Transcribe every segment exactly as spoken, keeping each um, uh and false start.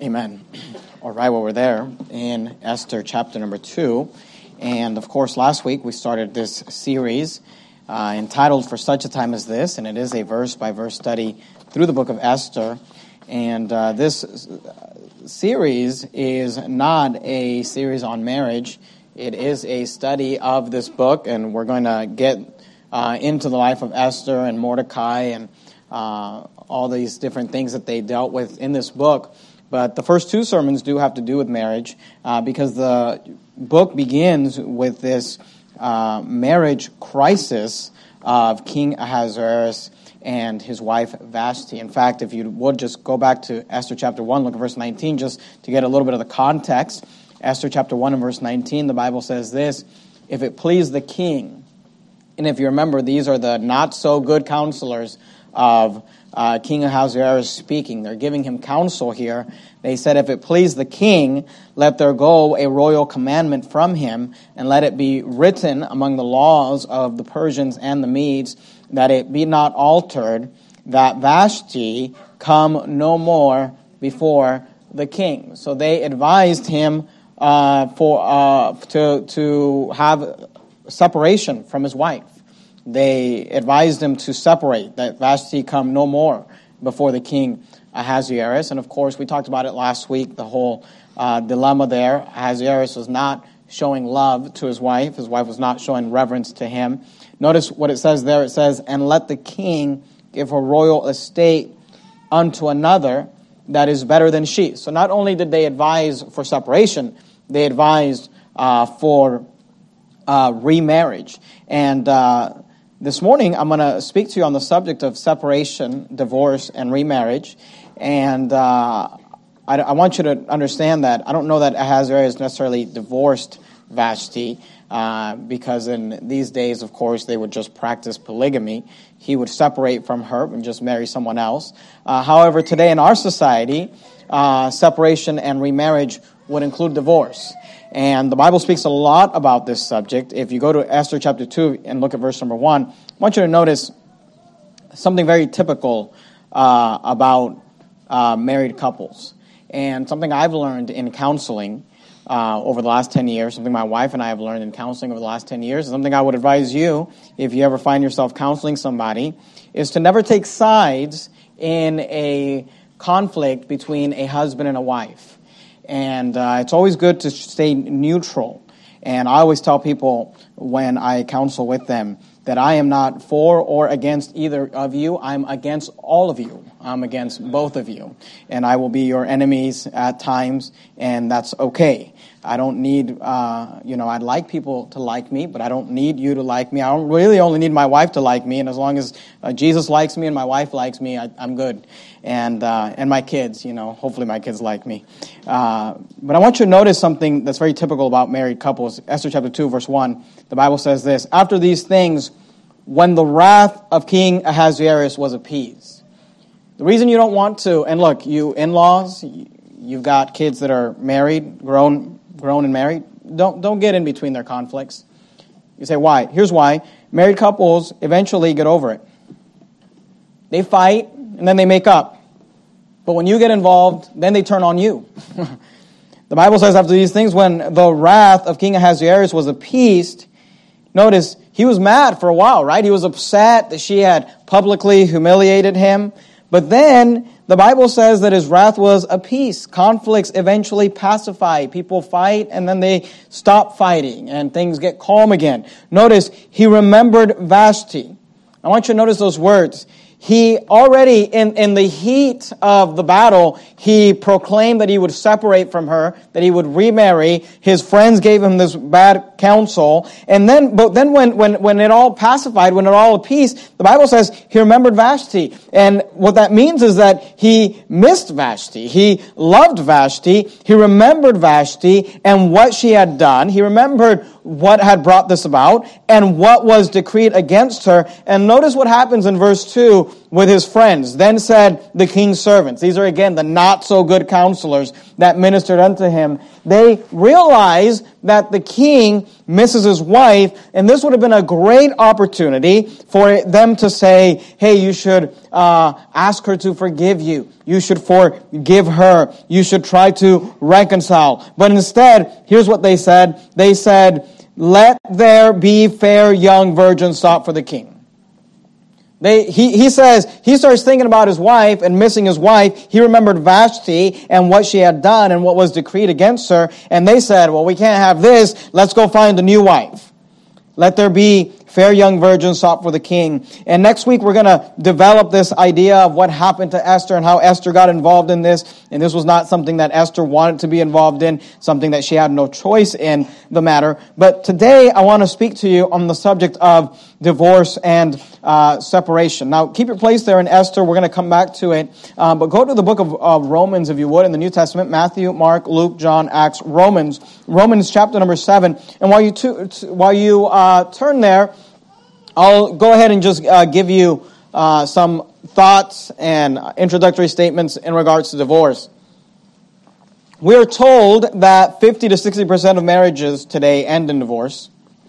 Amen. All right, well, we're there in Esther chapter number two. And, of course, last week we started this series uh, entitled For Such a Time as This, and it is a verse-by-verse study through the book of Esther. And uh, this series is not a series on marriage. It is a study of this book, and we're going to get uh, into the life of Esther and Mordecai and uh, all these different things that they dealt with in this book. But the first two sermons do have to do with marriage uh, because the book begins with this uh, marriage crisis of King Ahasuerus and his wife Vashti. In fact, if you would just go back to Esther chapter one, look at verse nineteen, just to get a little bit of the context. Esther chapter one and verse nineteen, the Bible says this: if it please the king, and if you remember, these are the not-so-good counselors of Uh, King Ahasuerus speaking. They're giving him counsel here. They said, if it please the king, let there go a royal commandment from him, and let it be written among the laws of the Persians and the Medes, that it be not altered, that Vashti come no more before the king. So they advised him uh, for uh, to to have separation from his wife. They advised him to separate, that Vashti come no more before the king Ahasuerus. And of course, we talked about it last week, the whole uh, dilemma there. Ahasuerus was not showing love to his wife. His wife was not showing reverence to him. Notice what it says there. It says, and let the king give her royal estate unto another that is better than she. So not only did they advise for separation, they advised uh, for uh, remarriage. And uh This morning, I'm going to speak to you on the subject of separation, divorce, and remarriage. And uh, I, I want you to understand that I don't know that Ahasuerus necessarily divorced Vashti, uh, because in these days, of course, they would just practice polygamy. He would separate from her and just marry someone else. Uh, however, today in our society, uh, separation and remarriage would include divorce. And the Bible speaks a lot about this subject. If you go to Esther chapter two and look at verse number one, I want you to notice something very typical uh, about uh, married couples. And something I've learned in counseling uh, over the last ten years, something my wife and I have learned in counseling over the last ten years, and something I would advise you, if you ever find yourself counseling somebody, is to never take sides in a conflict between a husband and a wife. And uh, it's always good to stay neutral. And I always tell people when I counsel with them that I am not for or against either of you. I'm against all of you. I'm against both of you. And I will be your enemies at times, and that's okay. I don't need, uh, you know, I'd like people to like me, but I don't need you to like me. I don't really only need my wife to like me, and as long as uh, Jesus likes me and my wife likes me, I, I'm good. And uh, and my kids, you know, hopefully my kids like me. Uh, but I want you to notice something that's very typical about married couples. Esther chapter two, verse one, the Bible says this: after these things, when the wrath of King Ahasuerus was appeased. The reason you don't want to, and look, you in-laws, you've got kids that are married, grown, grown and married. Don't don't get in between their conflicts. You say, why? Here's why. Married couples eventually get over it. They fight, and then they make up. But when you get involved, then they turn on you. The Bible says after these things, when the wrath of King Ahasuerus was appeased, notice, he was mad for a while, right? He was upset that she had publicly humiliated him. But then the Bible says that his wrath was appeased. Conflicts eventually pacify. People fight and then they stop fighting and things get calm again. Notice, he remembered Vashti. I want you to notice those words. He already, in, in the heat of the battle, he proclaimed that he would separate from her, that he would remarry. His friends gave him this bad counsel. And then, but then when, when, when it all pacified, when it all appeased, the Bible says he remembered Vashti. And what that means is that he missed Vashti. He loved Vashti. He remembered Vashti and what she had done. He remembered what had brought this about and what was decreed against her. And notice what happens in verse two with his friends. Then said the king's servants. These are again the not so good counselors that ministered unto him. They realized that the king misses his wife, and this would have been a great opportunity for them to say, hey, you should uh, ask her to forgive you. You should forgive her. You should try to reconcile. But instead, here's what they said. They said, let there be fair young virgins sought for the king. They, he, he says, he starts thinking about his wife and missing his wife. He remembered Vashti and what she had done and what was decreed against her. And they said, well, we can't have this. Let's go find a new wife. Let there be fair young virgins sought for the king. And next week we're going to develop this idea of what happened to Esther and how Esther got involved in this. And this was not something that Esther wanted to be involved in, something that she had no choice in the matter. But today I want to speak to you on the subject of divorce and uh, separation. Now keep your place there in Esther. We're going to come back to it. Um, but go to the book of uh, Romans, if you would, in the New Testament. Matthew, Mark, Luke, John, Acts, Romans. Romans chapter number seven. And while you, to, while you uh, turn there, I'll go ahead and just uh, give you uh, some thoughts and introductory statements in regards to divorce. We're told that fifty to sixty percent of marriages today end in divorce.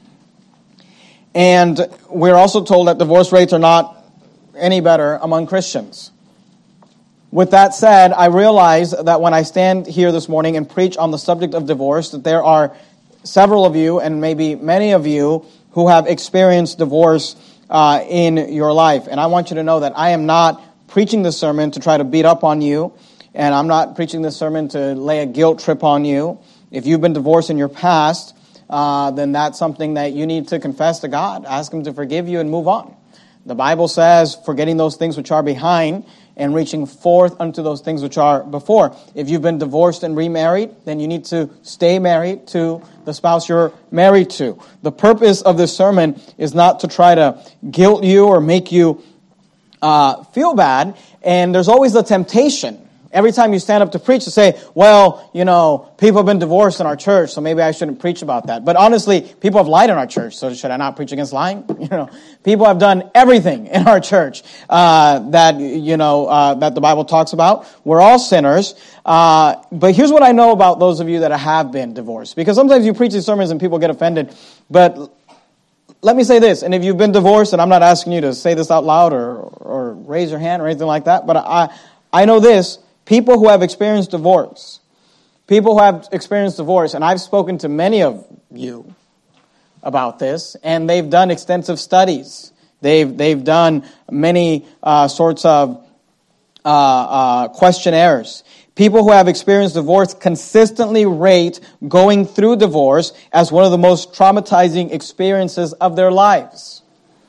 And we're also told that divorce rates are not any better among Christians. With that said, I realize that when I stand here this morning and preach on the subject of divorce, that there are several of you, and maybe many of you, who have experienced divorce uh, in your life. And I want you to know that I am not preaching this sermon to try to beat up on you, and I'm not preaching this sermon to lay a guilt trip on you. If you've been divorced in your past, uh, then that's something that you need to confess to God. Ask Him to forgive you and move on. The Bible says, forgetting those things which are behind and reaching forth unto those things which are before. If you've been divorced and remarried, then you need to stay married to the spouse you're married to. The purpose of this sermon is not to try to guilt you or make you uh, feel bad. And there's always the temptation, every time you stand up to preach, to say, well, you know, people have been divorced in our church, so maybe I shouldn't preach about that. But honestly, people have lied in our church, so should I not preach against lying? You know, people have done everything in our church uh, that, you know, uh, that the Bible talks about. We're all sinners. Uh, but here's what I know about those of you that have been divorced. Because sometimes you preach these sermons and people get offended. But let me say this, and if you've been divorced, and I'm not asking you to say this out loud or, or raise your hand or anything like that, but I, I know this. People who have experienced divorce, people who have experienced divorce, and I've spoken to many of you about this, and they've done extensive studies. They've they've done many uh, sorts of uh, uh, questionnaires. People who have experienced divorce consistently rate going through divorce as one of the most traumatizing experiences of their lives.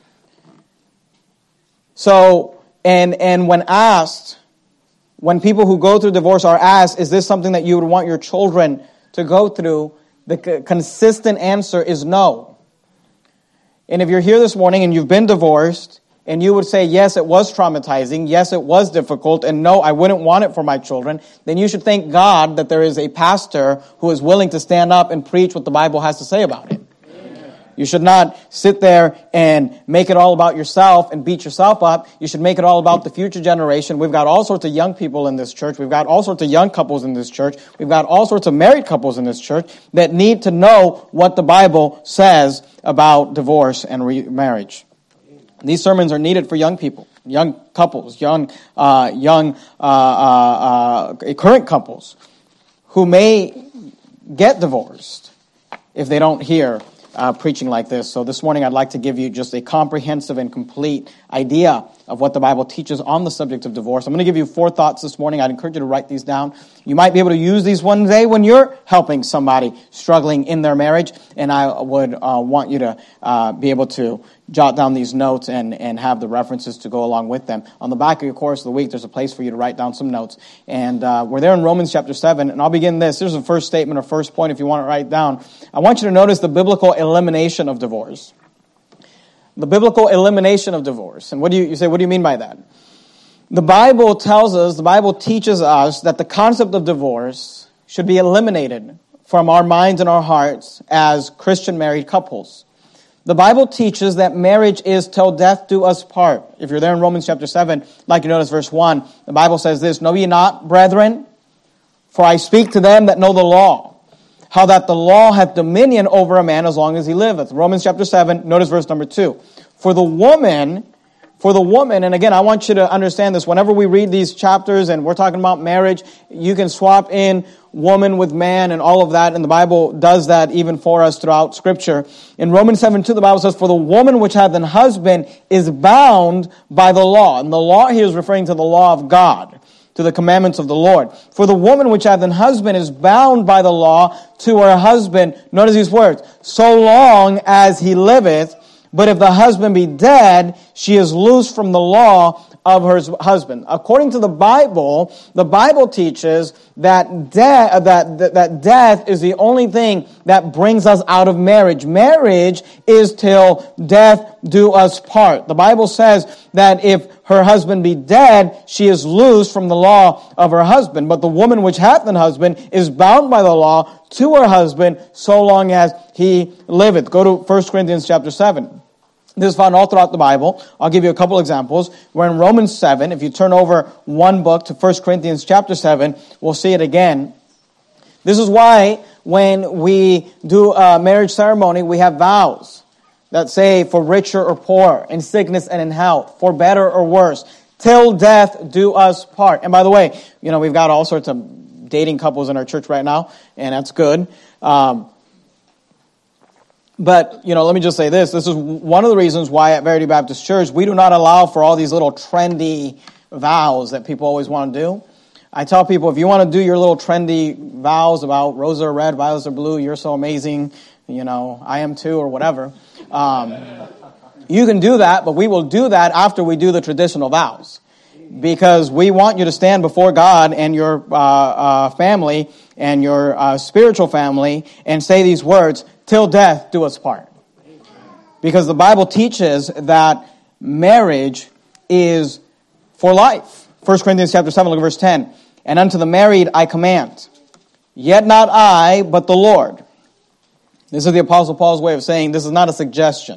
So, and and when asked, when people who go through divorce are asked, is this something that you would want your children to go through? The c- consistent answer is no. And if you're here this morning and you've been divorced, and you would say, yes, it was traumatizing, yes, it was difficult, and no, I wouldn't want it for my children, then you should thank God that there is a pastor who is willing to stand up and preach what the Bible has to say about it. You should not sit there and make it all about yourself and beat yourself up. You should make it all about the future generation. We've got all sorts of young people in this church. We've got all sorts of young couples in this church. We've got all sorts of married couples in this church that need to know what the Bible says about divorce and remarriage. These sermons are needed for young people, young couples, young, uh, young, uh, uh, uh, current couples who may get divorced if they don't hear Uh, preaching like this. So this morning I'd like to give you just a comprehensive and complete idea of what the Bible teaches on the subject of divorce. I'm going to give you four thoughts this morning. I'd encourage you to write these down. You might be able to use these one day when you're helping somebody struggling in their marriage, and I would uh, want you to uh, be able to jot down these notes and, and have the references to go along with them. On the back of your course of the week, there's a place for you to write down some notes. And uh, we're there in Romans chapter seven, and I'll begin this. Here's the first statement or first point if you want to write it down. I want you to notice the biblical elimination of divorce. The biblical elimination of divorce. And what do you, you say, what do you mean by that? The Bible tells us, the Bible teaches us that the concept of divorce should be eliminated from our minds and our hearts as Christian married couples. The Bible teaches that marriage is till death do us part. If you're there in Romans chapter seven, like you notice verse one, the Bible says this, know ye not, brethren, for I speak to them that know the law, how that the law hath dominion over a man as long as he liveth. Romans chapter seven, notice verse number two. For the woman, for the woman, and again, I want you to understand this, whenever we read these chapters and we're talking about marriage, you can swap in woman with man and all of that, and the Bible does that even for us throughout Scripture. In Romans seven two, the Bible says, for the woman which hath an husband is bound by the law. And the law here is referring to the law of God, to the commandments of the Lord. For the woman which hath an husband is bound by the law to her husband, notice these words, so long as he liveth, but if the husband be dead, she is loosed from the law of her husband. According to the Bible, the Bible teaches that, de- that, that, that death is the only thing that brings us out of marriage. Marriage is till death do us part. The Bible says that if her husband be dead, she is loosed from the law of her husband. But the woman which hath an husband is bound by the law to her husband so long as he liveth. Go to First Corinthians chapter seven. This is found all throughout the Bible. I'll give you a couple examples. We're in Romans seven. If you turn over one book to First Corinthians chapter seven, we'll see it again. This is why when we do a marriage ceremony, we have vows that say for richer or poor, in sickness and in health, for better or worse, till death do us part. And by the way, you know, we've got all sorts of dating couples in our church right now, and that's good. Um, But, you know, let me just say this. This is one of the reasons why at Verity Baptist Church, we do not allow for all these little trendy vows that people always want to do. I tell people, if you want to do your little trendy vows about roses are red, violets are blue, you're so amazing, you know, I am too, or whatever, um, you can do that, but we will do that after we do the traditional vows. Because we want you to stand before God and your uh, uh, family and your uh, spiritual family and say these words, till death do us part. Because the Bible teaches that marriage is for life. First Corinthians chapter seven, look at verse ten. And unto the married I command, yet not I, but the Lord. This is the Apostle Paul's way of saying this is not a suggestion.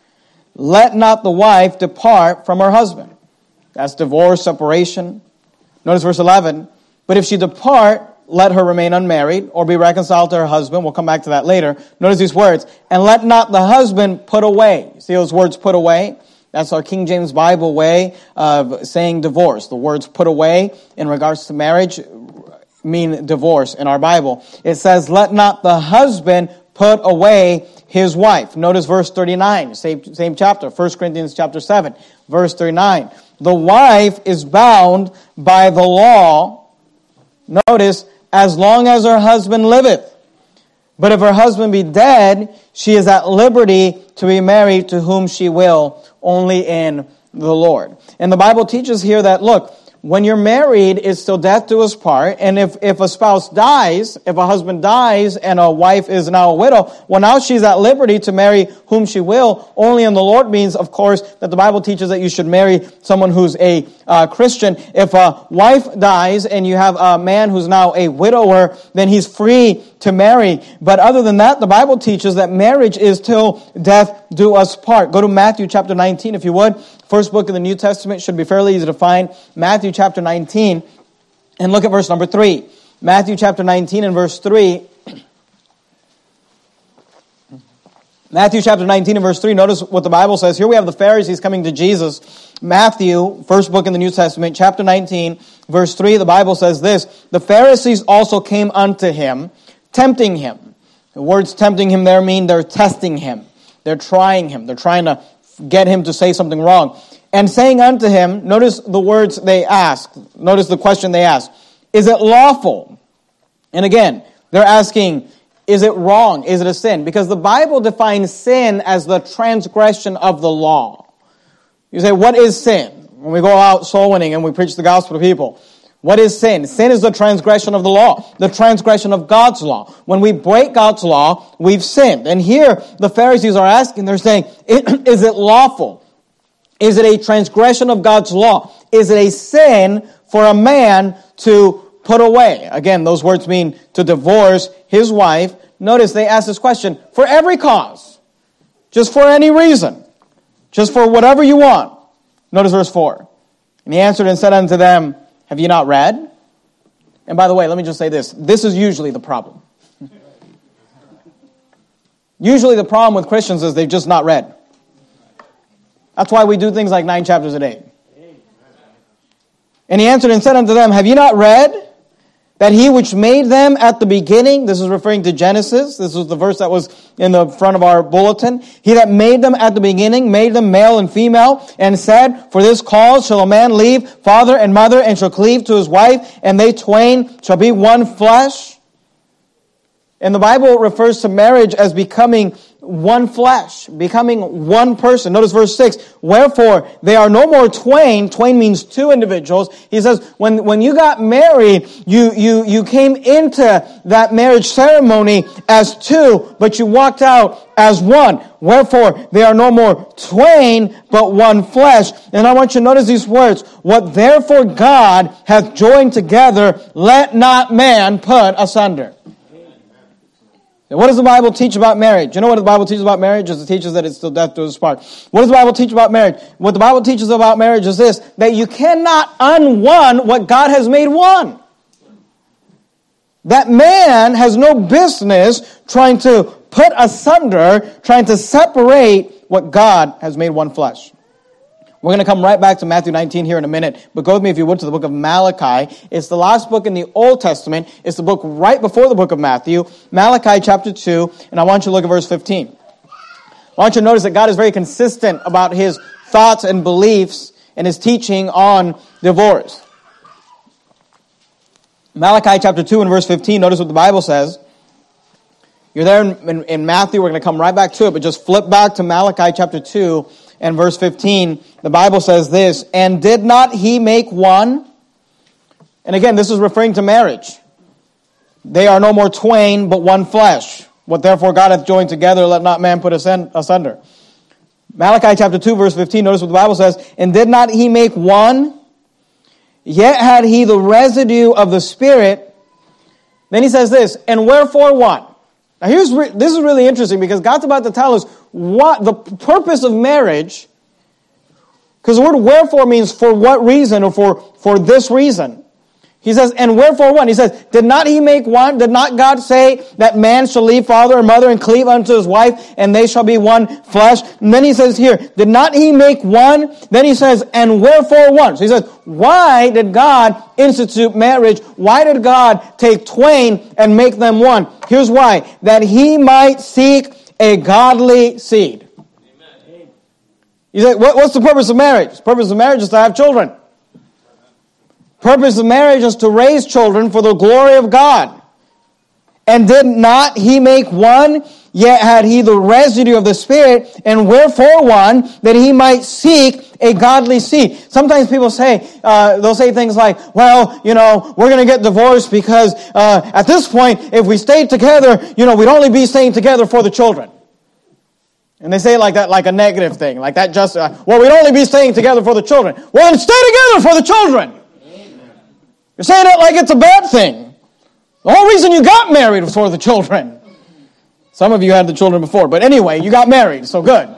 Let not the wife depart from her husband. That's divorce, separation. Notice verse eleven. But if she depart, let her remain unmarried or be reconciled to her husband. We'll come back to that later. Notice these words. And let not the husband put away. See those words, put away? That's our King James Bible way of saying divorce. The words put away in regards to marriage mean divorce in our Bible. It says, let not the husband put away his wife. Notice verse thirty-nine, same, same chapter, First Corinthians chapter seven, verse thirty-nine. The wife is bound by the law, notice, as long as her husband liveth. But if her husband be dead, she is at liberty to be married to whom she will, only in the Lord. And the Bible teaches here that, look, when you're married, it's till death do us part. And if, if a spouse dies, if a husband dies and a wife is now a widow, well, now she's at liberty to marry whom she will. Only in the Lord means, of course, that the Bible teaches that you should marry someone who's a uh, Christian. If a wife dies and you have a man who's now a widower, then he's free to marry. But other than that, the Bible teaches that marriage is till death do us part. Go to Matthew chapter nineteen, if you would. First book of the New Testament, should be fairly easy to find. Matthew chapter nineteen, and look at verse number three. Matthew chapter nineteen and verse three. Matthew chapter nineteen and verse three, notice what the Bible says. Here we have the Pharisees coming to Jesus. Matthew, first book in the New Testament, chapter nineteen, verse three, the Bible says this. The Pharisees also came unto him, tempting him. The words tempting him there mean they're testing him. They're trying him. They're trying to get him to say something wrong. And saying unto him, notice the words they ask. Notice the question they ask. Is it lawful? And again, they're asking, is it wrong? Is it a sin? Because the Bible defines sin as the transgression of the law. You say, what is sin? When we go out soul winning and we preach the gospel to people, what is sin? Sin is the transgression of the law, the transgression of God's law. When we break God's law, we've sinned. And here, the Pharisees are asking, they're saying, is it lawful? Is it a transgression of God's law? Is it a sin for a man to put away? Again, those words mean to divorce his wife. Notice they ask this question, for every cause, just for any reason, just for whatever you want. Notice verse four. And he answered and said unto them, have you not read? And by the way, let me just say this. This is usually the problem. Usually the problem with Christians is they've just not read. That's why we do things like nine chapters a day. And he answered and said unto them, have you not read that he which made them at the beginning, this is referring to Genesis, this was the verse that was in the front of our bulletin, he that made them at the beginning, made them male and female, and said, for this cause shall a man leave father and mother, and shall cleave to his wife, and they twain shall be one flesh. And the Bible refers to marriage as becoming one flesh, becoming one person. Notice verse six, wherefore they are no more twain. Twain means two individuals. He says, when, when you got married, you, you, you came into that marriage ceremony as two, but you walked out as one. Wherefore they are no more twain, but one flesh. And I want you to notice these words. What therefore God hath joined together, let not man put asunder. What does the Bible teach about marriage? You know what the Bible teaches about marriage? Is it teaches that it's still death to us part. What does the Bible teach about marriage? What the Bible teaches about marriage is this, that you cannot unone what God has made one. That man has no business trying to put asunder, trying to separate what God has made one flesh. We're going to come right back to Matthew nineteen here in a minute, but go with me, if you would, to the book of Malachi. It's the last book in the Old Testament. It's the book right before the book of Matthew, Malachi chapter two, and I want you to look at verse fifteen. I want you to notice that God is very consistent about his thoughts and beliefs and his teaching on divorce. Malachi chapter two and verse fifteen, notice what the Bible says. You're there in, in, in Matthew, we're going to come right back to it, but just flip back to Malachi chapter two and verse fifteen. The Bible says this, and did not he make one? And again, this is referring to marriage. They are no more twain, but one flesh. What therefore God hath joined together, let not man put asunder. Malachi chapter two, verse fifteen, notice what the Bible says, and did not he make one? Yet had he the residue of the Spirit. Then he says this, and wherefore one? Now here's re- this is really interesting, because God's about to tell us what the purpose of marriage, because the word wherefore means for what reason, or for, for this reason. He says, and wherefore one? He says, did not he make one? Did not God say that man shall leave father and mother and cleave unto his wife, and they shall be one flesh? And then he says here, did not he make one? Then he says, and wherefore one? So he says, why did God institute marriage? Why did God take twain and make them one? Here's why. That he might seek a godly seed. Amen. You say, what, what's the purpose of marriage? The purpose of marriage is to have children. Purpose of marriage is to raise children for the glory of God. And did not he make one? Yet had he the residue of the Spirit, and wherefore one? That he might seek a godly seed. Sometimes people say, uh, they'll say things like, well, you know, we're going to get divorced because uh, at this point, if we stayed together, you know, we'd only be staying together for the children. And they say it like that, like a negative thing, like that just, uh, well, we'd only be staying together for the children. Well, then stay together for the children. You're saying it like it's a bad thing. The whole reason you got married was for the children. Some of you had the children before, but anyway, you got married, so good.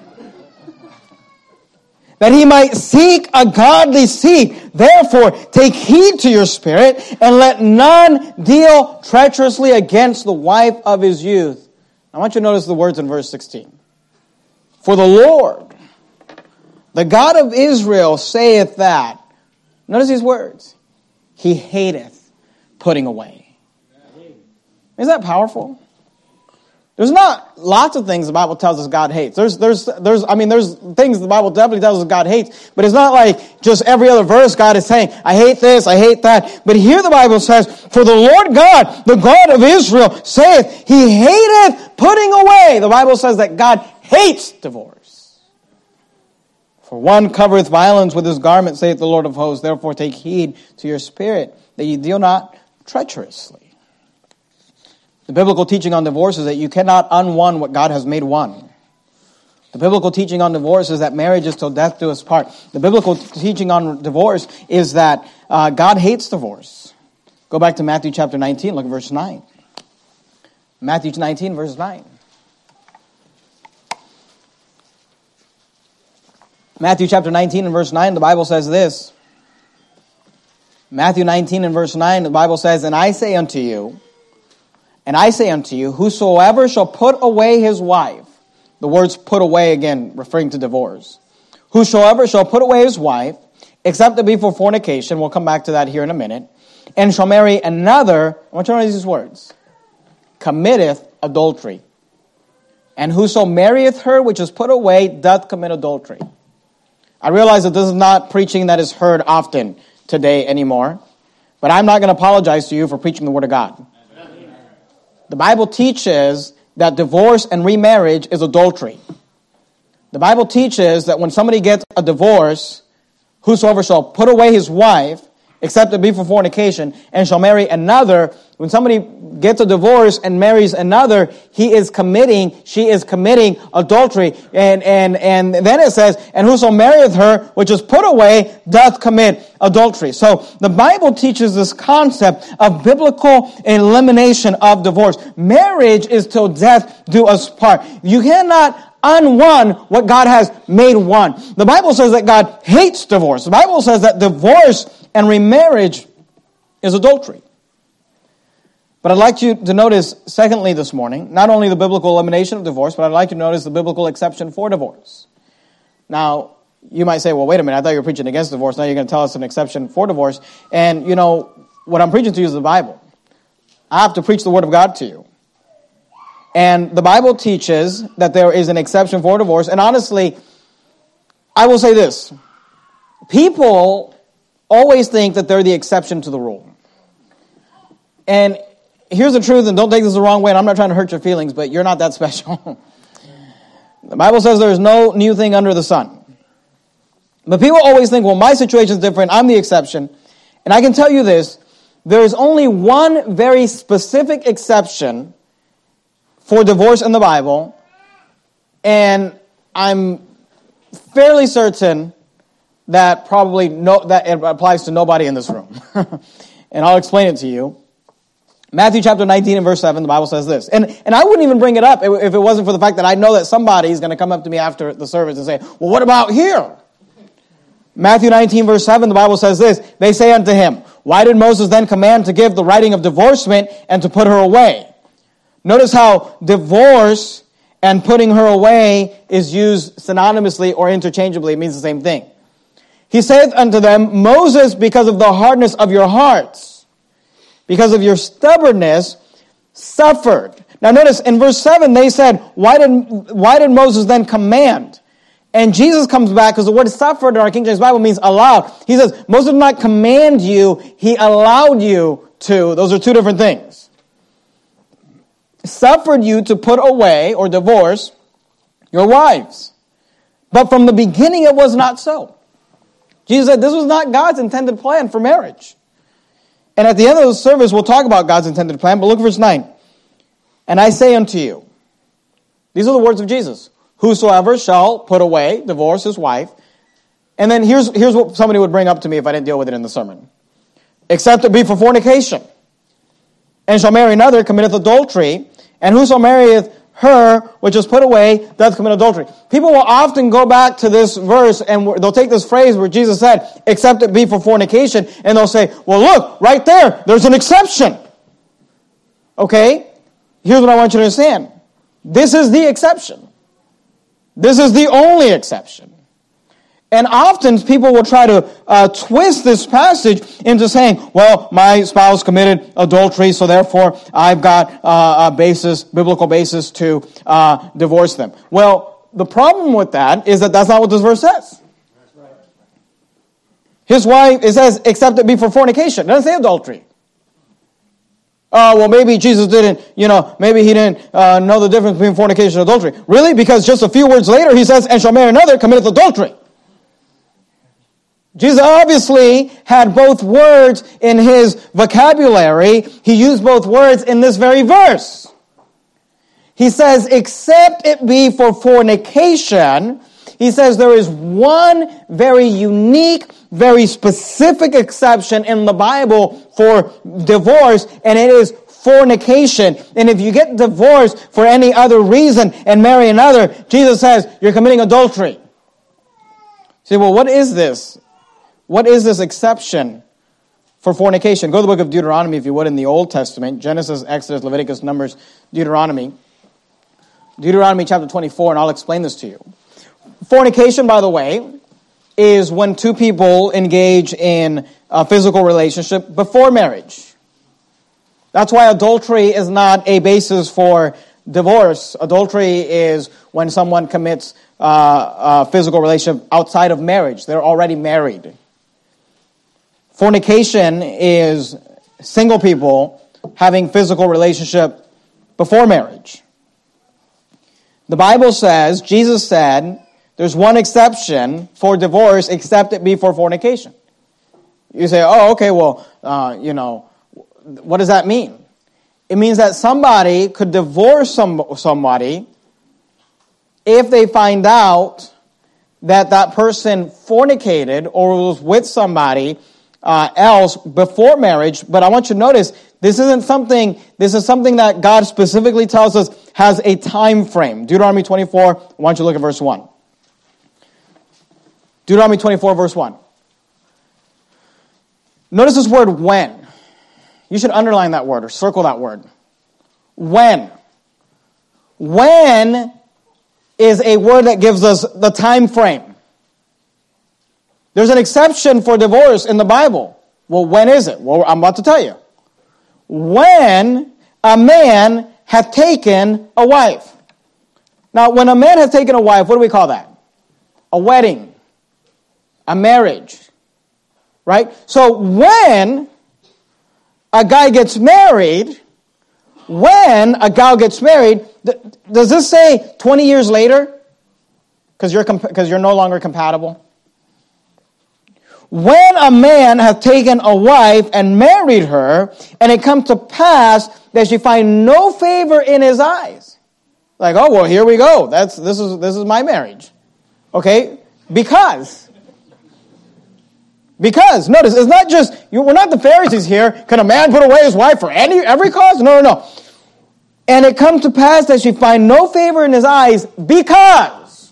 That he might seek a godly seed. Therefore, take heed to your spirit, and let none deal treacherously against the wife of his youth. I want you to notice the words in verse sixteen. For the Lord, the God of Israel, saith that. Notice these words. He hateth putting away. Isn't that powerful? There's not lots of things the Bible tells us God hates. There's, there's, there's, I mean, there's things the Bible definitely tells us God hates, but it's not like just every other verse God is saying, I hate this, I hate that. But here the Bible says, for the Lord God, the God of Israel, saith, he hateth putting away. The Bible says that God hates divorce. For one covereth violence with his garment, saith the Lord of hosts. Therefore take heed to your spirit, that ye deal not treacherously. The biblical teaching on divorce is that you cannot unone what God has made one. The biblical teaching on divorce is that marriage is till death do us part. The biblical teaching on divorce is that uh, God hates divorce. Go back to Matthew chapter nineteen, look at verse nine. Matthew nineteen, verse nine. Matthew chapter nineteen and verse nine, the Bible says this. Matthew nineteen and verse nine, the Bible says, and I say unto you, And I say unto you, whosoever shall put away his wife, the words put away again, referring to divorce. Whosoever shall put away his wife, except it be for fornication, we'll come back to that here in a minute, and shall marry another, I want you to notice these words, committeth adultery. And whoso marrieth her which is put away doth commit adultery. I realize that this is not preaching that is heard often today anymore, but I'm not going to apologize to you for preaching the Word of God. Amen. The Bible teaches that divorce and remarriage is adultery. The Bible teaches that when somebody gets a divorce, whosoever shall put away his wife, except it be for fornication, and shall marry another. When somebody gets a divorce and marries another, he is committing, she is committing adultery. And, and, and then it says, and whoso marrieth her, which is put away, doth commit adultery. So the Bible teaches this concept of biblical elimination of divorce. Marriage is till death do us part. You cannot unone what God has made one. The Bible says that God hates divorce. The Bible says that divorce and remarriage is adultery. But I'd like you to notice, secondly this morning, not only the biblical elimination of divorce, but I'd like you to notice the biblical exception for divorce. Now, you might say, well, wait a minute, I thought you were preaching against divorce. Now you're going to tell us an exception for divorce. And, you know, what I'm preaching to you is the Bible. I have to preach the Word of God to you. And the Bible teaches that there is an exception for divorce. And honestly, I will say this. People always think that they're the exception to the rule. And here's the truth, and don't take this the wrong way, and I'm not trying to hurt your feelings, but you're not that special. The Bible says there is no new thing under the sun. But people always think, well, my situation is different, I'm the exception. And I can tell you this, there is only one very specific exception for divorce in the Bible, and I'm fairly certain that probably no, that it applies to nobody in this room. And I'll explain it to you. Matthew chapter nineteen and verse seven, the Bible says this. And, and I wouldn't even bring it up if it wasn't for the fact that I know that somebody is going to come up to me after the service and say, well, what about here? Matthew nineteen verse seven, the Bible says this. They say unto him, why did Moses then command to give the writing of divorcement and to put her away? Notice how divorce and putting her away is used synonymously or interchangeably. It means the same thing. He saith unto them, Moses, because of the hardness of your hearts, because of your stubbornness, suffered. Now notice, in verse seven, they said, why did, why did Moses then command? And Jesus comes back, because the word suffered in our King James Bible means allowed. He says, Moses did not command you, he allowed you to. Those are two different things. Suffered you to put away or divorce your wives. But from the beginning it was not so. Jesus said this was not God's intended plan for marriage. And at the end of the service we'll talk about God's intended plan, but look at verse nine. And I say unto you, these are the words of Jesus, whosoever shall put away, divorce his wife. And then here's, here's what somebody would bring up to me if I didn't deal with it in the sermon. Except it be for fornication. And shall marry another, committeth adultery. And whoso marrieth her, which is put away, doth commit adultery. People will often go back to this verse, and they'll take this phrase where Jesus said, except it be for fornication, and they'll say, well, look, right there, there's an exception. Okay? Here's what I want you to understand. This is the exception. This is the only exception. And often people will try to uh, twist this passage into saying, well, my spouse committed adultery, so therefore I've got uh, a basis, biblical basis to uh, divorce them. Well, the problem with that is that that's not what this verse says. His wife, it says, except it be for fornication. It doesn't say adultery. Oh, uh, well, maybe Jesus didn't, you know, maybe he didn't uh, know the difference between fornication and adultery. Really? Because just a few words later he says, and shall marry another, committeth adultery. Jesus obviously had both words in his vocabulary. He used both words in this very verse. He says, except it be for fornication, he says there is one very unique, very specific exception in the Bible for divorce, and it is fornication. And if you get divorced for any other reason and marry another, Jesus says you're committing adultery. You say, well, what is this? What is this exception for fornication. Go to the book of Deuteronomy, if you would, in the Old Testament. Genesis, Exodus, Leviticus, Numbers, Deuteronomy. Deuteronomy chapter twenty-four, and I'll explain this to you. Fornication, by the way, is when two people engage in a physical relationship before marriage. That's why adultery is not a basis for divorce. Adultery is when someone commits uh, a physical relationship outside of marriage. They're already married. Fornication is single people having physical relationship before marriage. The Bible says, Jesus said, there's one exception for divorce except it be for fornication. You say, oh, okay, well, uh, you know, what does that mean? It means that somebody could divorce some, somebody if they find out that that person fornicated or was with somebody uh, else before marriage. But I want you to notice, this isn't something, this is something that God specifically tells us has a time frame. Deuteronomy twenty-four, I want you to look at verse one. Deuteronomy twenty-four, verse one. Notice this word when. You should underline that word or circle that word. When. When is a word that gives us the time frame. There's an exception for divorce in the Bible. Well, when is it? Well, I'm about to tell you. When a man hath taken a wife. Now, when a man has taken a wife, what do we call that? A wedding. A marriage. Right? So when a guy gets married, when a gal gets married, does this say twenty years later? Because you're because you're no longer compatible. When a man hath taken a wife and married her, and it comes to pass that she find no favor in his eyes. Like, oh well, here we go. That's this is this is my marriage. Okay? Because Because, notice, it's not just, you, we're not the Pharisees here. Can a man put away his wife for any every cause? No, no, no. And it comes to pass that she find no favor in his eyes because.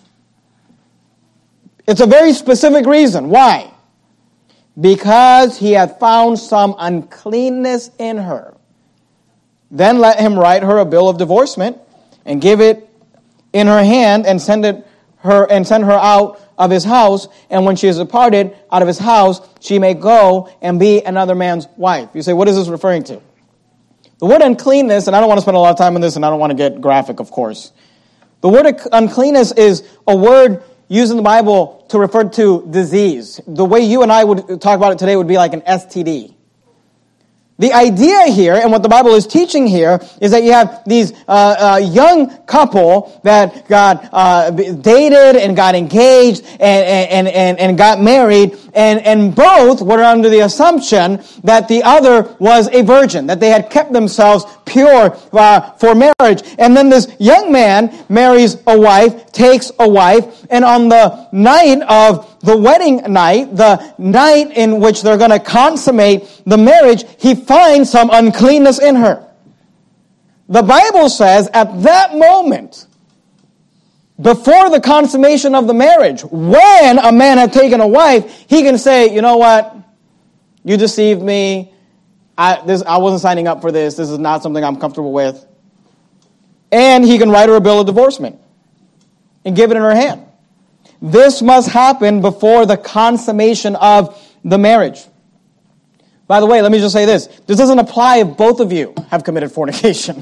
It's a very specific reason. Why? Because he hath found some uncleanness in her. Then let him write her a bill of divorcement and give it in her hand and send it her and send her out of his house, and when she is departed out of his house, she may go and be another man's wife. You say, what is this referring to? The word uncleanness, and I don't want to spend a lot of time on this, and I don't want to get graphic, of course. The word uncleanness is a word used in the Bible to refer to disease. The way you and I would talk about it today would be like an S T D. The idea here, and what the Bible is teaching here, is that you have these uh, uh, young couple that got uh, dated and got engaged and, and, and, and got married, and, and both were under the assumption that the other was a virgin, that they had kept themselves pure uh, for marriage. And then this young man marries a wife, takes a wife, and on the night of the wedding night, the night in which they're going to consummate the marriage, he finds some uncleanness in her. The Bible says at that moment, before the consummation of the marriage, when a man had taken a wife, he can say, you know what, you deceived me, I, this, I wasn't signing up for this, this is not something I'm comfortable with. And he can write her a bill of divorcement and give it in her hand. This must happen before the consummation of the marriage. By the way, let me just say this. This doesn't apply if both of you have committed fornication.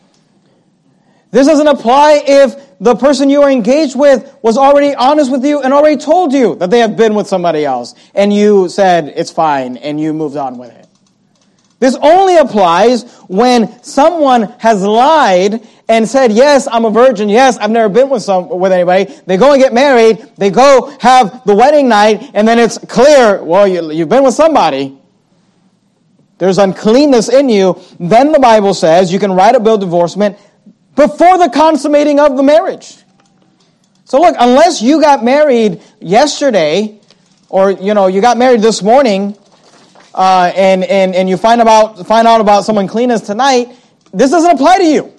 This doesn't apply if the person you are engaged with was already honest with you and already told you that they have been with somebody else, and you said it's fine and you moved on with it. This only applies when someone has lied and said, yes, I'm a virgin. Yes, I've never been with some with anybody. They go and get married. They go have the wedding night, and then it's clear, well, you, you've been with somebody. There's uncleanness in you. Then the Bible says you can write a bill of divorcement before the consummating of the marriage. So look, unless you got married yesterday, or, you know, you got married this morning, Uh, and, and, and you find about find out about some uncleanness tonight, this doesn't apply to you.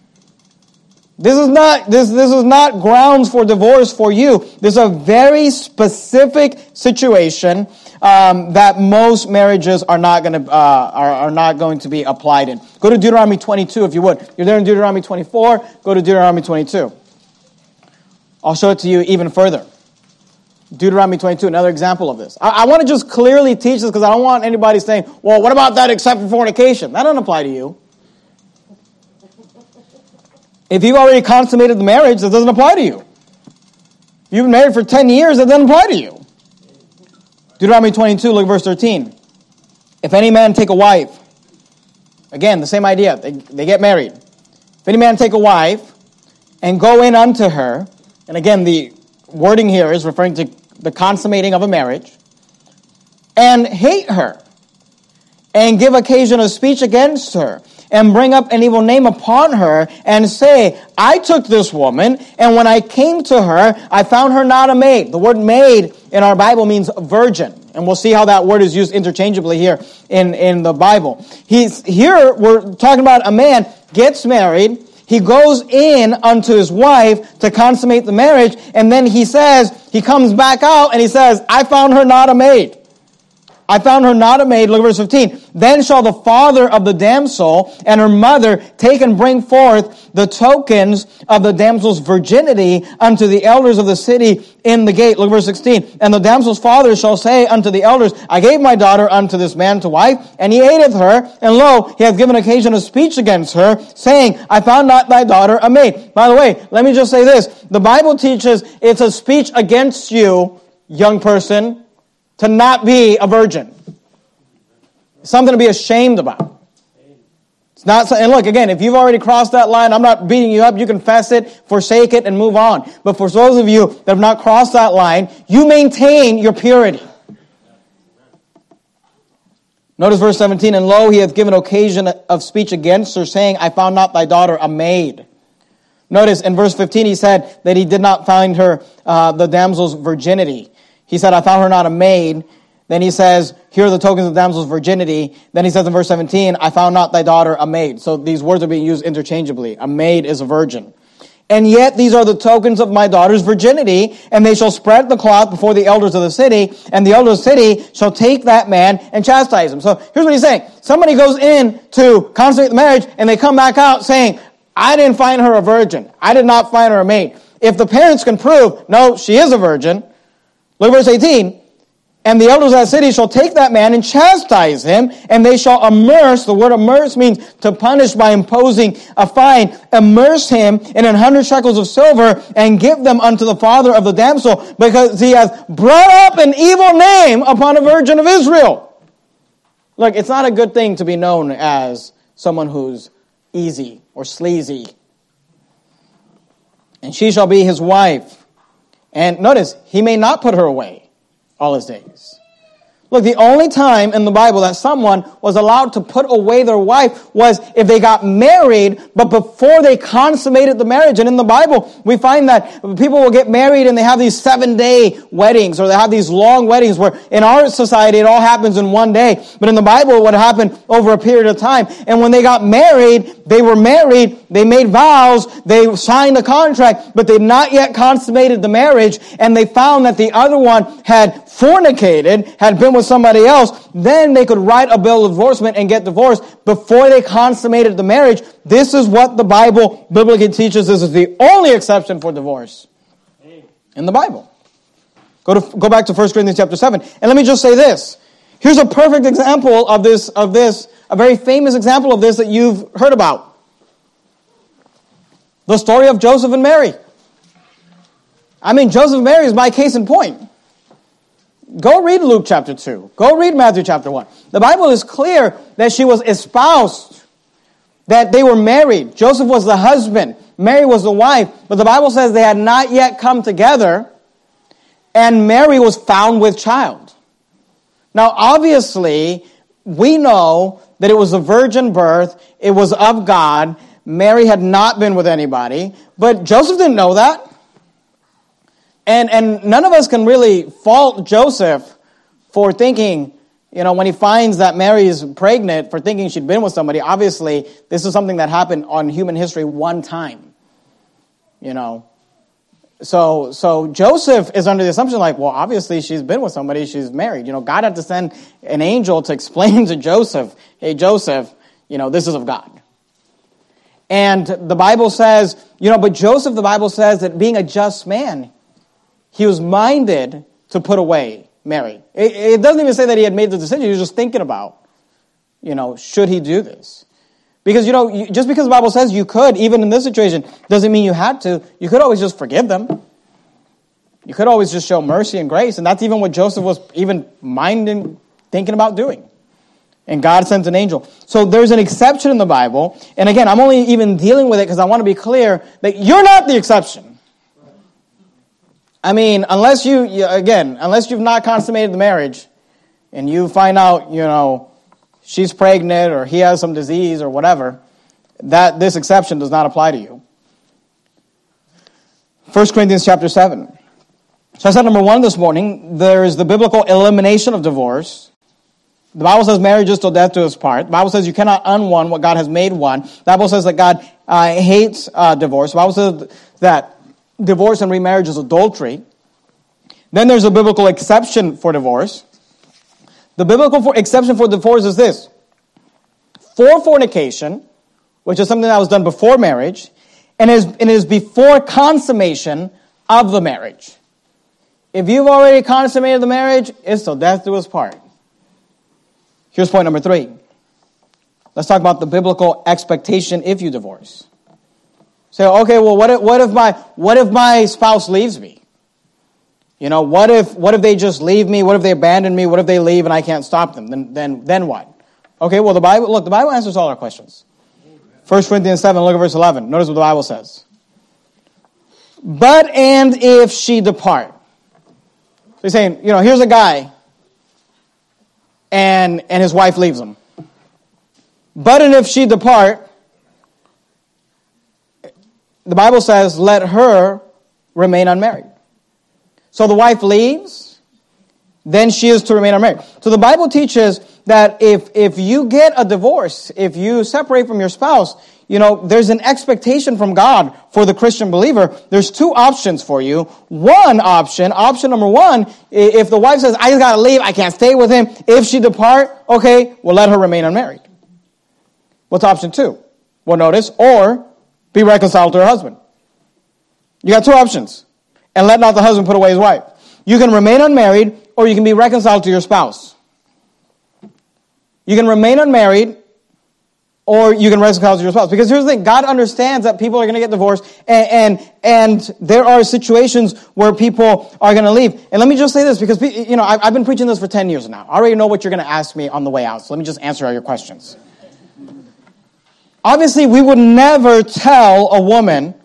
This is not this this is not grounds for divorce for you. This is a very specific situation um, that most marriages are not going to uh, are, are not going to be applied in. Go to Deuteronomy twenty-two if you would. You're there in Deuteronomy twenty-four. Go to Deuteronomy twenty-two. I'll show it to you even further. Deuteronomy twenty-two, another example of this. I, I want to just clearly teach this because I don't want anybody saying, well, what about that except for fornication? That doesn't apply to you. If you've already consummated the marriage, that doesn't apply to you. If you've been married for ten years, that doesn't apply to you. Deuteronomy twenty-two, look at verse thirteen. If any man take a wife, again, the same idea, they, they get married. If any man take a wife and go in unto her, and again, the wording here is referring to the consummating of a marriage, and hate her, and give occasion of speech against her, and bring up an evil name upon her, and say, I took this woman, and when I came to her, I found her not a maid. The word maid in our Bible means virgin. And we'll see how that word is used interchangeably here in, in the Bible. He's here we're talking about a man gets married, he goes in unto his wife to consummate the marriage, and then he says, he comes back out, and he says, I found her not a maid. I found her not a maid. Look at verse fifteen. Then shall the father of the damsel and her mother take and bring forth the tokens of the damsel's virginity unto the elders of the city in the gate. Look at verse sixteen. And the damsel's father shall say unto the elders, I gave my daughter unto this man to wife, and he hateth her, and lo, he hath given occasion of speech against her, saying, I found not thy daughter a maid. By the way, let me just say this. The Bible teaches it's a speech against you, young person, to not be a virgin. Something to be ashamed about. It's not, and look, again, if you've already crossed that line, I'm not beating you up. You confess it, forsake it, and move on. But for those of you that have not crossed that line, you maintain your purity. Notice verse seventeen, and lo, he hath given occasion of speech against her, saying, I found not thy daughter a maid. Notice in verse fifteen, he said that he did not find her uh, the damsel's virginity. He said, I found her not a maid. Then he says, here are the tokens of the damsel's virginity. Then he says in verse seventeen, I found not thy daughter a maid. So these words are being used interchangeably. A maid is a virgin. And yet these are the tokens of my daughter's virginity, and they shall spread the cloth before the elders of the city, and the elders of the city shall take that man and chastise him. So here's what he's saying. Somebody goes in to consummate the marriage, and they come back out saying, I didn't find her a virgin. I did not find her a maid. If the parents can prove, no, she is a virgin, look at verse eighteen. And the elders of that city shall take that man and chastise him, and they shall immerse, the word immerse means to punish by imposing a fine, immerse him in an hundred shekels of silver, and give them unto the father of the damsel, because he has brought up an evil name upon a virgin of Israel. Look, it's not a good thing to be known as someone who's easy or sleazy. And she shall be his wife. And notice, he may not put her away all his days. Look, the only time in the Bible that someone was allowed to put away their wife was if they got married, but before they consummated the marriage. And in the Bible, we find that people will get married and they have these seven-day weddings, or they have these long weddings where in our society it all happens in one day. But in the Bible, it would happen over a period of time. And when they got married, they were married, they made vows, they signed a contract, but they'd not yet consummated the marriage, and they found that the other one had fornicated, had been with somebody else. Then they could write a bill of divorcement and get divorced before they consummated the marriage. This is what the Bible biblically teaches. This is the only exception for divorce in the Bible. Go to go back to First Corinthians chapter seven. And let me just say this. Here's a perfect example of this, of this, a very famous example of this that you've heard about. The story of Joseph and Mary. I mean, Joseph and Mary is my case in point. Go read Luke chapter two. Go read Matthew chapter one. The Bible is clear that she was espoused, that they were married. Joseph was the husband. Mary was the wife. But the Bible says they had not yet come together, and Mary was found with child. Now, obviously, we know that it was a virgin birth. It was of God. Mary had not been with anybody. But Joseph didn't know that. And and none of us can really fault Joseph for thinking, you know, when he finds that Mary is pregnant, for thinking she'd been with somebody. Obviously, this is something that happened on human history one time. You know, So, so Joseph is under the assumption like, well, obviously she's been with somebody, she's married. You know, God had to send an angel to explain to Joseph, hey, Joseph, you know, this is of God. And the Bible says, you know, but Joseph, the Bible says that being a just man, he was minded to put away Mary. It, it doesn't even say that he had made the decision. He was just thinking about, you know, should he do this? Because, you know, just because the Bible says you could, even in this situation, doesn't mean you had to. You could always just forgive them. You could always just show mercy and grace. And that's even what Joseph was even minding, thinking about doing. And God sent an angel. So there's an exception in the Bible. And again, I'm only even dealing with it because I want to be clear that you're not the exception. I mean, unless you, again, unless you've not consummated the marriage and you find out, you know, she's pregnant or he has some disease or whatever, that this exception does not apply to you. First Corinthians chapter seven. So I said number one this morning, there is the biblical elimination of divorce. The Bible says marriage is till death do us part. The Bible says you cannot unone what God has made one. The Bible says that God uh, hates uh, divorce. The Bible says that divorce and remarriage is adultery. Then there's a biblical exception for divorce. The biblical for exception for divorce is this. For fornication, which is something that was done before marriage, and is, and is before consummation of the marriage. If you've already consummated the marriage, it's till death do us part. Here's point number three. Let's talk about the biblical expectation if you divorce. Say, okay, well, what if, what if my what if my spouse leaves me? You know, what if what if they just leave me? What if they abandon me? What if they leave and I can't stop them? Then then then what? Okay, well, the Bible look, the Bible answers all our questions. First Corinthians seven, look at verse eleven. Notice what the Bible says. But and if she depart. So he's saying, you know, here's a guy. And, and his wife leaves him. But and if she depart, the Bible says, let her remain unmarried. So the wife leaves, then she is to remain unmarried. So the Bible teaches that if, if you get a divorce, if you separate from your spouse, you know, there's an expectation from God for the Christian believer. There's two options for you. One option, option number one, if the wife says, I just got to leave, I can't stay with him. If she depart, okay, well, let her remain unmarried. What's option two? Well, notice, or be reconciled to her husband. You got two options. And let not the husband put away his wife. You can remain unmarried, or you can be reconciled to your spouse. You can remain unmarried, or you can reconcile to your spouse. Because here's the thing, God understands that people are going to get divorced, and, and and there are situations where people are going to leave. And let me just say this, because you know I've been preaching this for ten years now. I already know what you're going to ask me on the way out, so let me just answer all your questions. Obviously, we would never tell a woman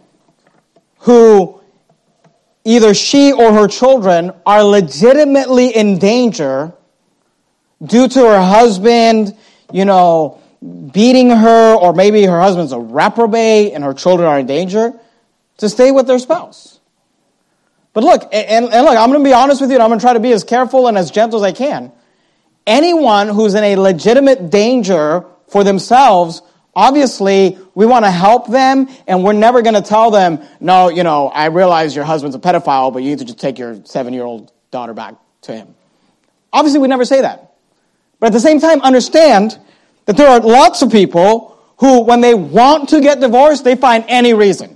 who either she or her children are legitimately in danger due to her husband, you know, beating her, or maybe her husband's a reprobate and her children are in danger, to stay with their spouse. But look, and, and look, I'm going to be honest with you, and I'm going to try to be as careful and as gentle as I can. Anyone who's in a legitimate danger for themselves, obviously, we want to help them, and we're never going to tell them, no, you know, I realize your husband's a pedophile, but you need to just take your seven-year-old daughter back to him. Obviously, we never say that. But at the same time, understand that there are lots of people who, when they want to get divorced, they find any reason.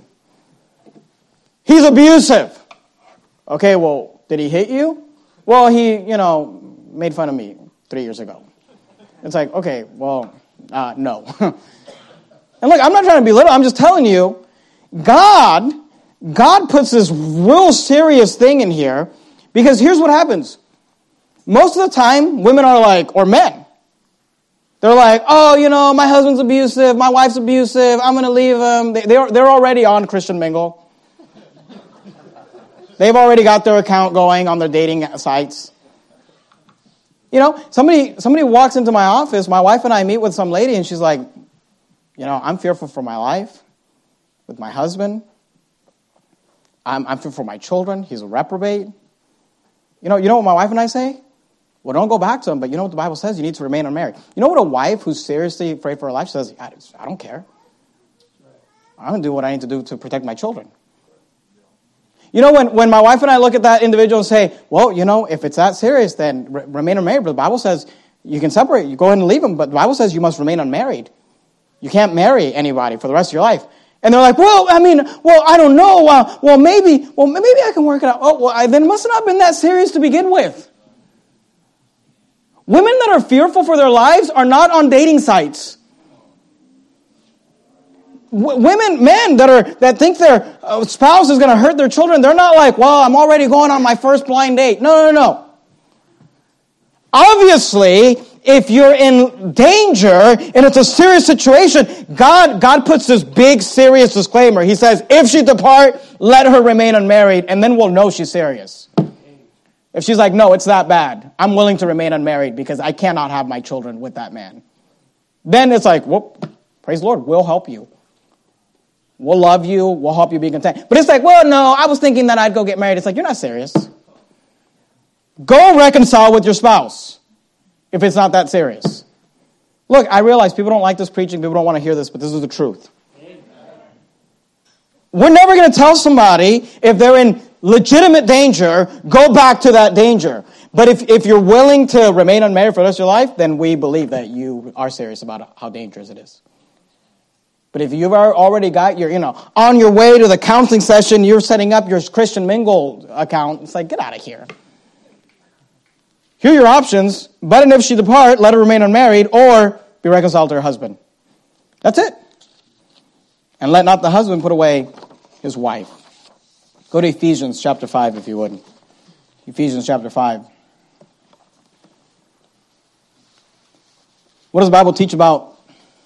He's abusive. Okay, well, did he hit you? Well, he, you know, made fun of me three years ago. It's like, okay, well, uh, no. And look, I'm not trying to belittle, I'm just telling you, God, God puts this real serious thing in here, because here's what happens. Most of the time, women are like, or men, they're like, oh, you know, my husband's abusive, my wife's abusive, I'm going to leave him. They, they're, they're already on Christian Mingle. They've already got their account going on their dating sites. You know, somebody somebody walks into my office, my wife and I meet with some lady, and she's like, you know, I'm fearful for my life with my husband. I'm, I'm fearful for my children. He's a reprobate. You know, you know what my wife and I say? Well, don't go back to him, but you know what the Bible says? You need to remain unmarried. You know what a wife who's seriously afraid for her life says? I, I don't care. I'm going to do what I need to do to protect my children. You know, when, when my wife and I look at that individual and say, well, you know, if it's that serious, then re- remain unmarried. But the Bible says you can separate. You go ahead and leave them. But the Bible says you must remain unmarried. You can't marry anybody for the rest of your life. And they're like, well, I mean, well, I don't know. Uh, well, maybe, well, maybe I can work it out. Oh, well, I, then it must not have been that serious to begin with. Women that are fearful for their lives are not on dating sites. W- women, men that are that think their uh, spouse is going to hurt their children, they're not like, well, I'm already going on my first blind date. No, no, no. Obviously, if you're in danger and it's a serious situation, God, God puts this big, serious disclaimer. He says, if she depart, let her remain unmarried, and then we'll know she's serious. If she's like, no, it's that bad, I'm willing to remain unmarried because I cannot have my children with that man. Then it's like, well, praise the Lord, we'll help you. We'll love you. We'll help you be content. But it's like, well, no, I was thinking that I'd go get married. It's like, you're not serious. Go reconcile with your spouse if it's not that serious. Look, I realize people don't like this preaching. People don't want to hear this, but this is the truth. We're never going to tell somebody if they're in legitimate danger, go back to that danger. But if, if you're willing to remain unmarried for the rest of your life, then we believe that you are serious about how dangerous it is. But if you've already got your, you know, on your way to the counseling session, you're setting up your Christian Mingle account, it's like, get out of here. Here are your options. But if she depart, let her remain unmarried or be reconciled to her husband. That's it. And let not the husband put away his wife. Go to Ephesians chapter five, if you would. Ephesians chapter five. What does the Bible teach about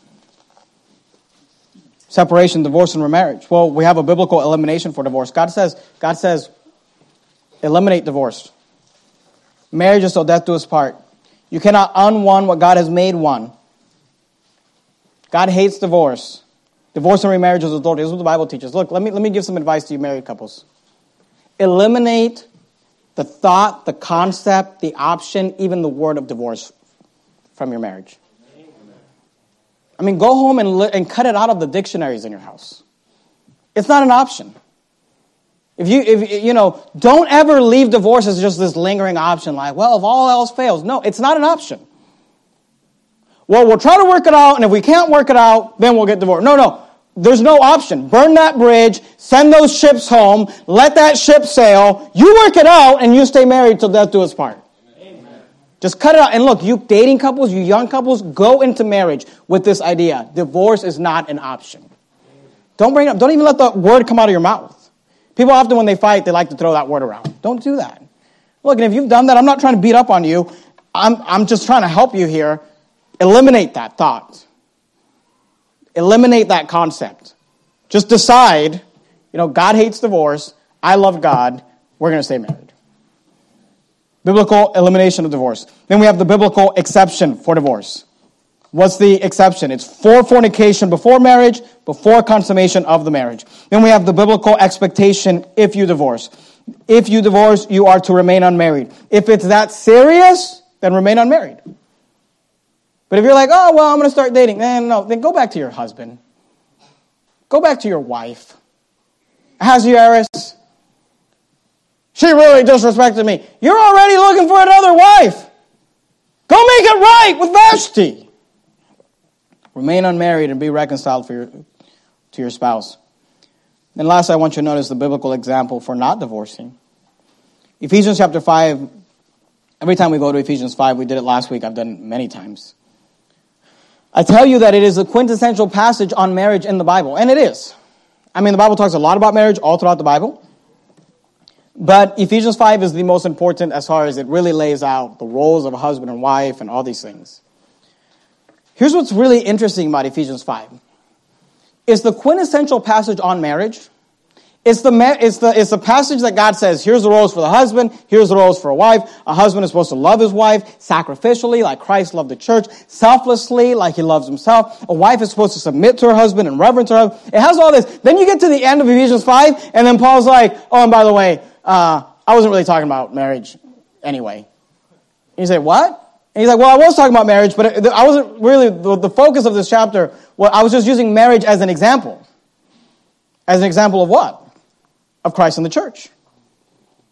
separation, divorce, and remarriage? Well, we have a biblical elimination for divorce. God says, God says, eliminate divorce. Marriage is till death do us part. You cannot unone what God has made one. God hates divorce. Divorce and remarriage is adultery. This is what the Bible teaches. Look, let me, let me give some advice to you married couples. Eliminate the thought, the concept, the option, even the word of divorce from your marriage. I mean, go home and, li- and cut it out of the dictionaries in your house. It's not an option. If you, if you know, don't ever leave divorce as just this lingering option like, well, if all else fails. No, it's not an option. Well, we'll try to work it out, and if we can't work it out, then we'll get divorced. No, no. There's no option. Burn that bridge, send those ships home, let that ship sail, you work it out, and you stay married till death do us part. Amen. Just cut it out. And look, you dating couples, you young couples, go into marriage with this idea. Divorce is not an option. Don't bring it up. Don't even let the word come out of your mouth. People often, when they fight, they like to throw that word around. Don't do that. Look, and if you've done that, I'm not trying to beat up on you. I'm, I'm just trying to help you here. Eliminate that thought. Eliminate that concept. Just decide, you know, God hates divorce. I love God. We're going to stay married. Biblical elimination of divorce. Then we have the biblical exception for divorce. What's the exception? It's for fornication before marriage, before consummation of the marriage. Then we have the biblical expectation if you divorce. If you divorce, you are to remain unmarried. If it's that serious, then remain unmarried. But if you're like, oh, well, I'm going to start dating. Then no, then go back to your husband. Go back to your wife. Ahasuerus, she really disrespected me. You're already looking for another wife. Go make it right with Vashti. Remain unmarried and be reconciled for your, to your spouse. And last, I want you to notice the biblical example for not divorcing. Ephesians chapter five. Every time we go to Ephesians five, we did it last week. I've done it many times. I tell you that it is a quintessential passage on marriage in the Bible. And it is. I mean, the Bible talks a lot about marriage all throughout the Bible. But Ephesians five is the most important as far as it really lays out the roles of a husband and wife and all these things. Here's what's really interesting about Ephesians five. It's the quintessential passage on marriage. It's the, it's, the, it's the passage that God says, here's the roles for the husband, here's the roles for a wife. A husband is supposed to love his wife sacrificially, like Christ loved the church, selflessly, like he loves himself. A wife is supposed to submit to her husband and reverence her husband. It has all this. Then you get to the end of Ephesians five, and then Paul's like, oh, and by the way, uh, I wasn't really talking about marriage anyway. And you say, what? And he's like, well, I was talking about marriage, but I wasn't really, the, the focus of this chapter, well, I was just using marriage as an example. As an example of what? Of Christ and the church.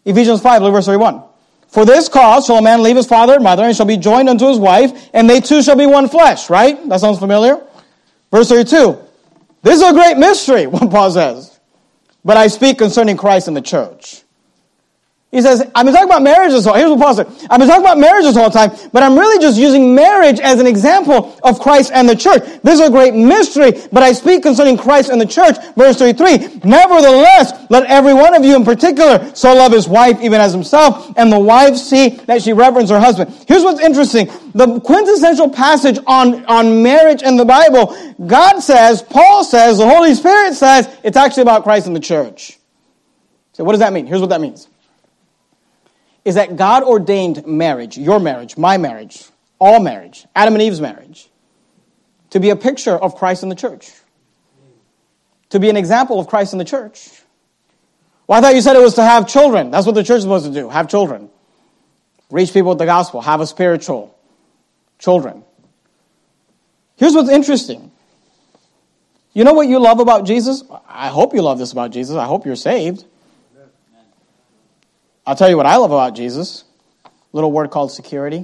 Ephesians five, look at verse thirty-one. For this cause shall a man leave his father and mother, and shall be joined unto his wife, and they two shall be one flesh. Right? That sounds familiar? Verse thirty-two. This is a great mystery, what Paul says. But I speak concerning Christ and the church. He says, I've been talking about marriage this whole time. Here's what Paul said. I've been talking about marriage this whole time, but I'm really just using marriage as an example of Christ and the church. This is a great mystery, but I speak concerning Christ and the church. Verse thirty-three, nevertheless, let every one of you in particular so love his wife even as himself, and the wife see that she reverence her husband. Here's what's interesting. The quintessential passage on, on marriage in the Bible, God says, Paul says, the Holy Spirit says, it's actually about Christ and the church. So what does that mean? Here's what that means. Is that God ordained marriage, your marriage, my marriage, all marriage, Adam and Eve's marriage, to be a picture of Christ in the church. To be an example of Christ in the church. Well, I thought you said it was to have children. That's what the church is supposed to do, have children. Reach people with the gospel, have a spiritual children. Here's what's interesting. You know what you love about Jesus? I hope you love this about Jesus. I hope you're saved. I'll tell you what I love about Jesus. A little word called security.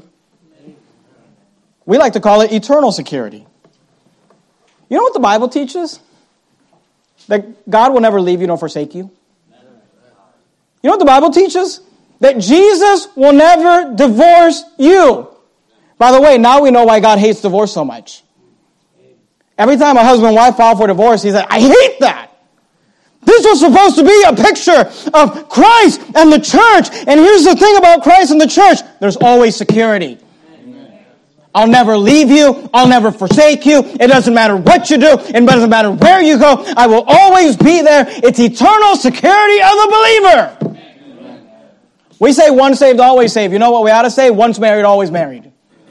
We like to call it eternal security. You know what the Bible teaches? That God will never leave you nor forsake you. You know what the Bible teaches? That Jesus will never divorce you. By the way, now we know why God hates divorce so much. Every time a husband and wife file for divorce, he said, I hate that. This was supposed to be a picture of Christ and the church. And here's the thing about Christ and the church. There's always security. Amen. I'll never leave you. I'll never forsake you. It doesn't matter what you do. It doesn't matter where you go. I will always be there. It's eternal security of the believer. Amen. We say once saved, always saved. You know what we ought to say? Once married, always married.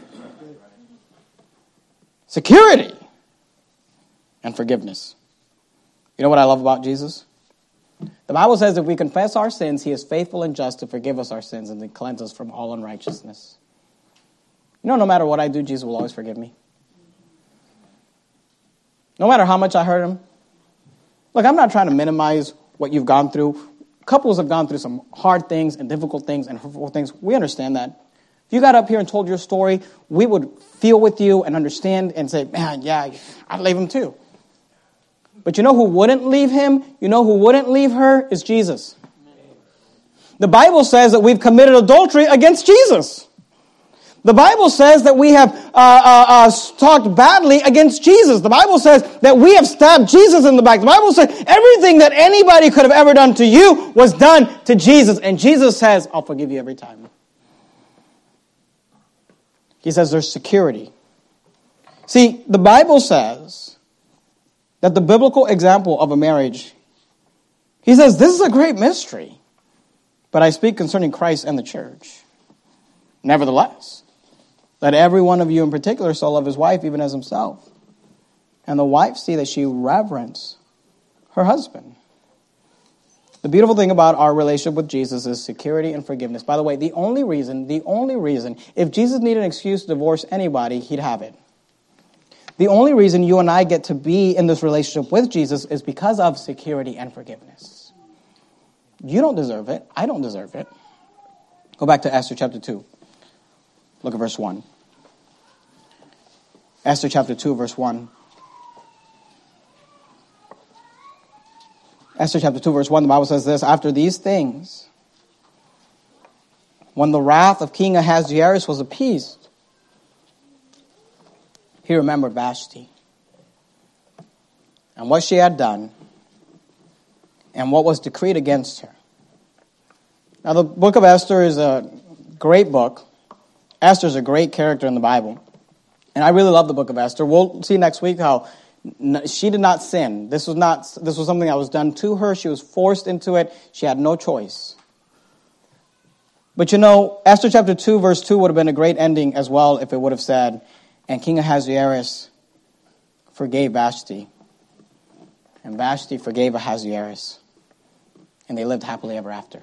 Security and forgiveness. You know what I love about Jesus? The Bible says if we confess our sins, he is faithful and just to forgive us our sins and to cleanse us from all unrighteousness. You know, no matter what I do, Jesus will always forgive me. No matter how much I hurt him. Look, I'm not trying to minimize what you've gone through. Couples have gone through some hard things and difficult things and hurtful things. We understand that. If you got up here and told your story, we would feel with you and understand and say, man, yeah, I'd leave him too. But you know who wouldn't leave him? You know who wouldn't leave her? Is Jesus. The Bible says that we've committed adultery against Jesus. The Bible says that we have uh, uh, uh, talked badly against Jesus. The Bible says that we have stabbed Jesus in the back. The Bible says everything that anybody could have ever done to you was done to Jesus. And Jesus says, I'll forgive you every time. He says there's security. See, the Bible says that the biblical example of a marriage, he says, this is a great mystery, but I speak concerning Christ and the church. Nevertheless, let every one of you in particular so love his wife even as himself, and the wife see that she reverence her husband. The beautiful thing about our relationship with Jesus is security and forgiveness. By the way, the only reason, the only reason, if Jesus needed an excuse to divorce anybody, he'd have it. The only reason you and I get to be in this relationship with Jesus is because of security and forgiveness. You don't deserve it. I don't deserve it. Go back to Esther chapter two. Look at verse one. Esther chapter two, verse one. Esther chapter two, verse one, the Bible says this, after these things, when the wrath of King Ahasuerus was appeased, he remembered Vashti and what she had done and what was decreed against her. Now, the book of Esther is a great book. Esther is a great character in the Bible. And I really love the book of Esther. We'll see next week how she did not sin. This was not. This was something that was done to her. She was forced into it. She had no choice. But you know, Esther chapter two, verse two would have been a great ending as well if it would have said, and King Ahasuerus forgave Vashti. And Vashti forgave Ahasuerus. And they lived happily ever after.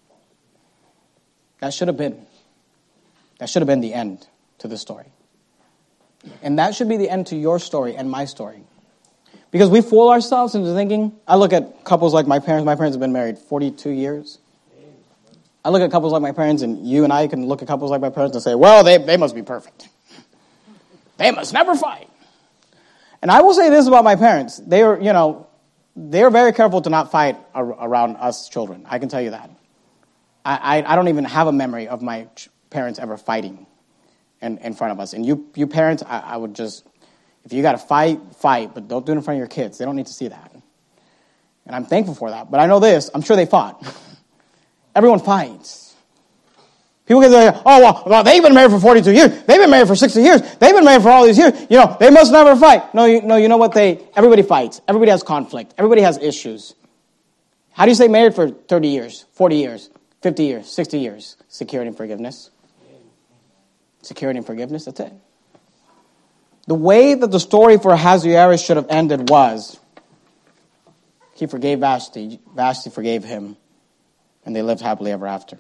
That should have been. That should have been the end to the story. And that should be the end to your story and my story. Because we fool ourselves into thinking, I look at couples like my parents. My parents have been married forty-two years. I look at couples like my parents, and you and I can look at couples like my parents and say, well, they, they must be perfect. They must never fight. And I will say this about my parents. They are, you know, they are very careful to not fight ar- around us children. I can tell you that. I, I, I don't even have a memory of my ch- parents ever fighting in, in front of us. And you, you parents, I, I would just, if you got to fight, fight, but don't do it in front of your kids. They don't need to see that. And I'm thankful for that. But I know this, I'm sure they fought. Everyone fights. People get there, oh, well, well, they've been married for forty-two years. They've been married for sixty years. They've been married for all these years. You know, they must never fight. No, you, no, you know what? They Everybody fights. Everybody has conflict. Everybody has issues. How do you stay married for thirty years, forty years, fifty years, sixty years? Security and forgiveness. Security and forgiveness, that's it. The way that the story for Ahasuerus should have ended was, he forgave Vashti, Vashti forgave him, and they lived happily ever after.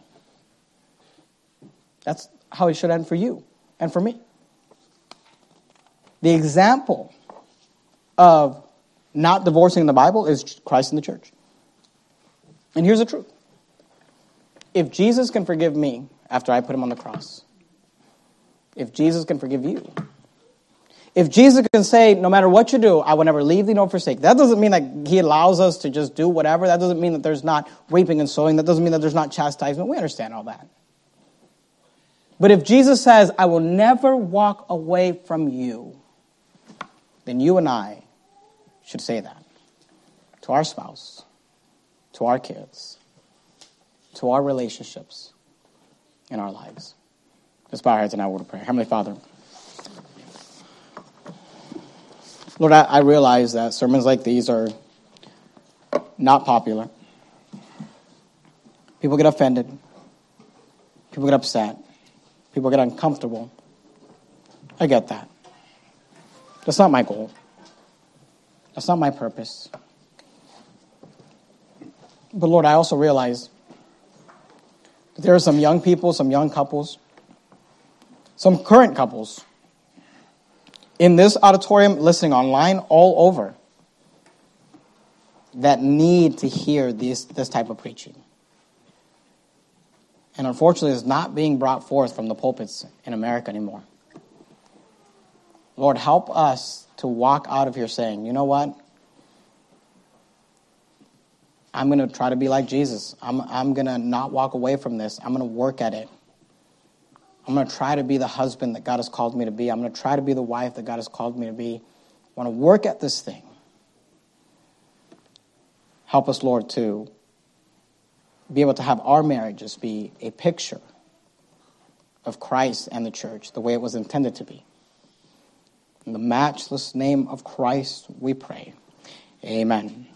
That's how it should end for you and for me. The example of not divorcing in the Bible is Christ and the church. And here's the truth. If Jesus can forgive me after I put him on the cross, if Jesus can forgive you, if Jesus can say, no matter what you do, I will never leave thee nor forsake. That doesn't mean that he allows us to just do whatever. That doesn't mean that there's not reaping and sowing. That doesn't mean that there's not chastisement. We understand all that. But if Jesus says, I will never walk away from you, then you and I should say that to our spouse, to our kids, to our relationships in our lives. Let's bow our heads and I will pray. Heavenly Father, Lord, I, I realize that sermons like these are not popular. People get offended. People get upset. People get uncomfortable. I get that. That's not my goal. That's not my purpose. But Lord, I also realize that there are some young people, some young couples, some current couples in this auditorium, listening online, all over, that need to hear this, this type of preaching. And unfortunately, it's not being brought forth from the pulpits in America anymore. Lord, help us to walk out of here saying, you know what? I'm going to try to be like Jesus. I'm, I'm going to not walk away from this. I'm going to work at it. I'm going to try to be the husband that God has called me to be. I'm going to try to be the wife that God has called me to be. I want to work at this thing. Help us, Lord, to be able to have our marriages be a picture of Christ and the church, the way it was intended to be. In the matchless name of Christ, we pray. Amen.